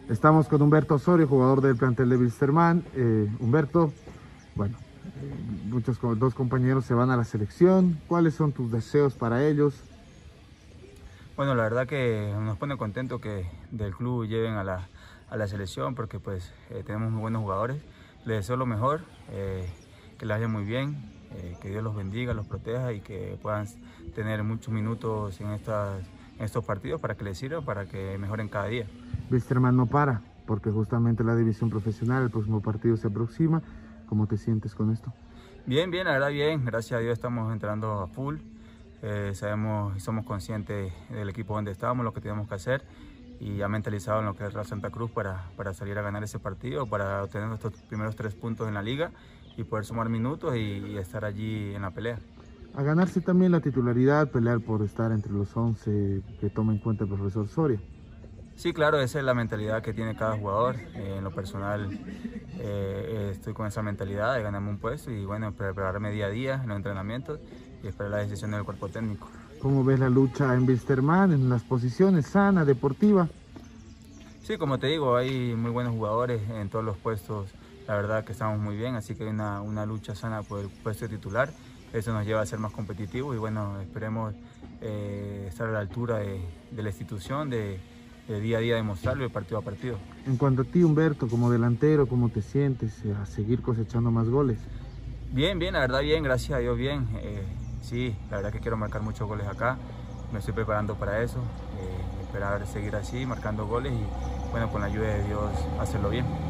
Estamos con Humberto Osorio, jugador del plantel de Wilstermann. Humberto, bueno, dos compañeros se van a la selección. ¿Cuáles son tus deseos para ellos? Bueno, la verdad que nos pone contento que del club lleven a la selección porque pues tenemos muy buenos jugadores. Les deseo lo mejor, que les vaya muy bien, que Dios los bendiga, los proteja y que puedan tener muchos minutos en estos partidos para que les sirva, para que mejoren cada día. Wilstermann no para, porque justamente la división profesional, el próximo partido se aproxima. ¿Cómo te sientes con esto? Bien, la verdad bien, gracias a Dios estamos entrando a full. Sabemos y somos conscientes del equipo donde estamos, lo que tenemos que hacer y ya mentalizado en lo que es Real Santa Cruz para salir a ganar ese partido, para obtener nuestros primeros 3 puntos en la liga y poder sumar minutos y estar allí en la pelea. A ganarse también la titularidad, pelear por estar entre los 11 que toma en cuenta el profesor Soria. Sí, claro, esa es la mentalidad que tiene cada jugador. En lo personal estoy con esa mentalidad de ganarme un puesto y bueno, prepararme día a día en los entrenamientos y esperar la decisión del cuerpo técnico. ¿Cómo ves la lucha en Wilstermann, en las posiciones, sana, deportiva? Sí, como te digo, hay muy buenos jugadores en todos los puestos, la verdad que estamos muy bien, así que hay una lucha sana por el puesto de titular. Eso nos lleva a ser más competitivos y bueno, esperemos estar a la altura de la institución, de día a día demostrarlo y partido a partido. En cuanto a ti, Humberto, como delantero, ¿cómo te sientes a seguir cosechando más goles? Bien, la verdad bien, gracias a Dios bien. Sí, la verdad que quiero marcar muchos goles acá, me estoy preparando para eso, esperar seguir así, marcando goles y bueno, con la ayuda de Dios hacerlo bien.